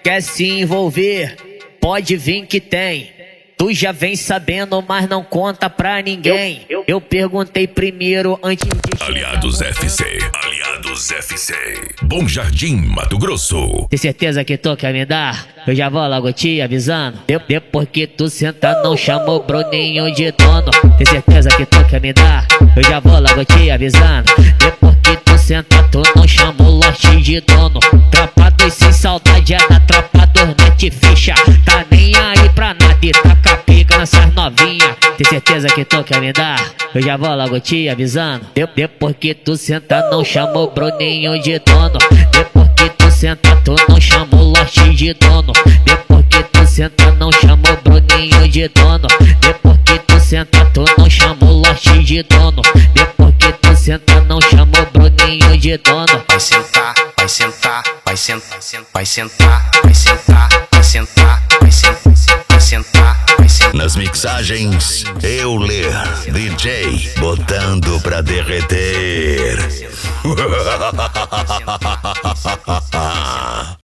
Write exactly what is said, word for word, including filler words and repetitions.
quer se envolver, pode vir que tem. Tu já vem sabendo, mas não conta pra ninguém. Eu, eu, eu perguntei primeiro antes de chegar. Aliados F C, Aliados F C, Bom Jardim, Mato Grosso. Tem certeza que tu quer me dar? Eu já vou logo te avisando. De, depois que tu senta, não chama o Bruninho de dono. Tem certeza que tu quer me dar? Eu já vou logo te avisando. Depois que tu senta, tu não chama o Lote de dono. Tropa dois sem saudade é da tropa dos net ficha. Tá nem aí pra nada e tá capica nessas novinha. Tem certeza que tu quer me dar? Eu já vou logo te avisando. De, depois que tu senta, não chama o Bruninho de dono. Depois que tu senta, tu não chama o Lote de dono. Depois que tu senta, não chama o Bruninho de dono. Depois que tu senta, tu não chama o Lote de dono. Depois que tu senta, não chama o Bruninho de dono. Vai sentar, vai sentar, vai sentar, vai sentar, vai sentar, vai sentar, vai sentar, vai sentar, vai sentar. Nas mixagens, Euler, D J, botando pra derreter.